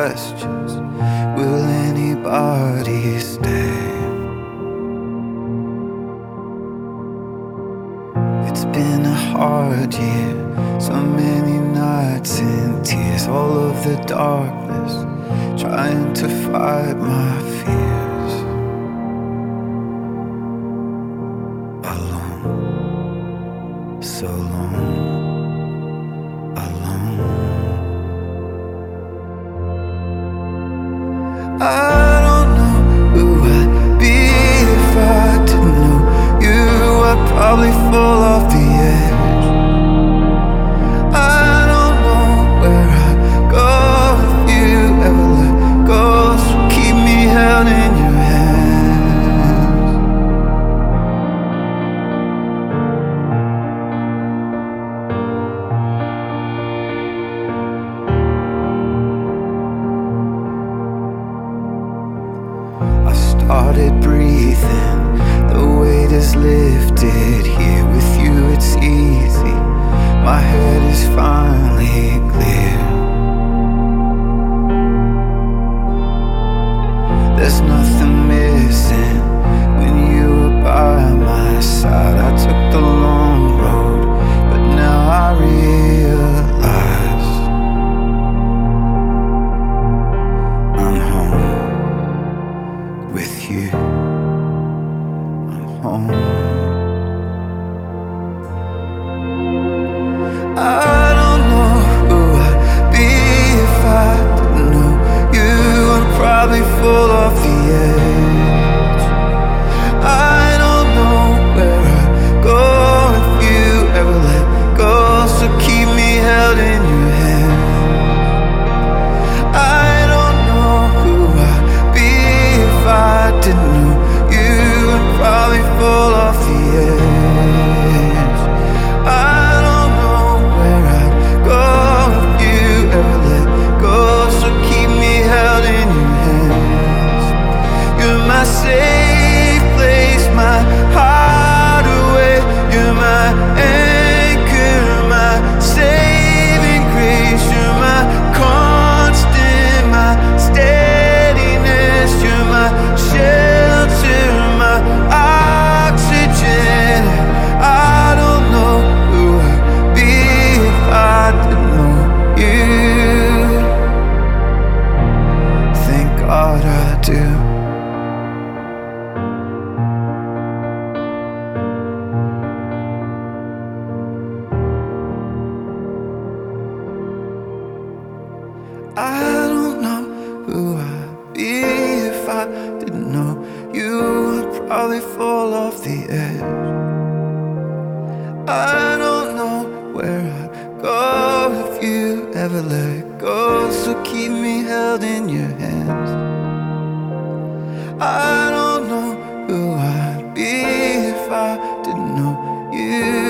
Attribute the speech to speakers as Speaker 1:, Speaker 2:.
Speaker 1: questions. Will anybody stay? It's been a hard year, so many nights in tears, all of the darkness, trying to fight my fears. Alone, so long, alone. I don't know who I'd be if I didn't know you. I'd probably fall off the edge. I don't know where I'd go if you ever let go. So keep me held in your hands. I started breathing, the weight is lifted. Here with you it's easy, my head is finally clear. There's nothing missing when you were by my side. I took the long road, but now I realize I'm home with you. I'm home. I don't know who I'd be if I didn't know you. I'd probably fall off the edge. I don't know where I'd go if you ever let go. So keep me held in your hands. I don't know who I'd be if I didn't know you. I'd probably fall off the edge. I don't know where I'd go if you ever let go. So keep me held in your hands. You're my safe place, my hideaway. You're my anchor, my saving grace. You're my constant, my steadiness. You're my shelter, my oxygen. I don't know who I'd be if I didn't know you. Thank God I do. I don't know who I'd be if I didn't know you. I'd probably fall off the edge. I don't know where I'd go if you ever let go. So keep me held in your hands. I don't know who I'd be if I didn't know you.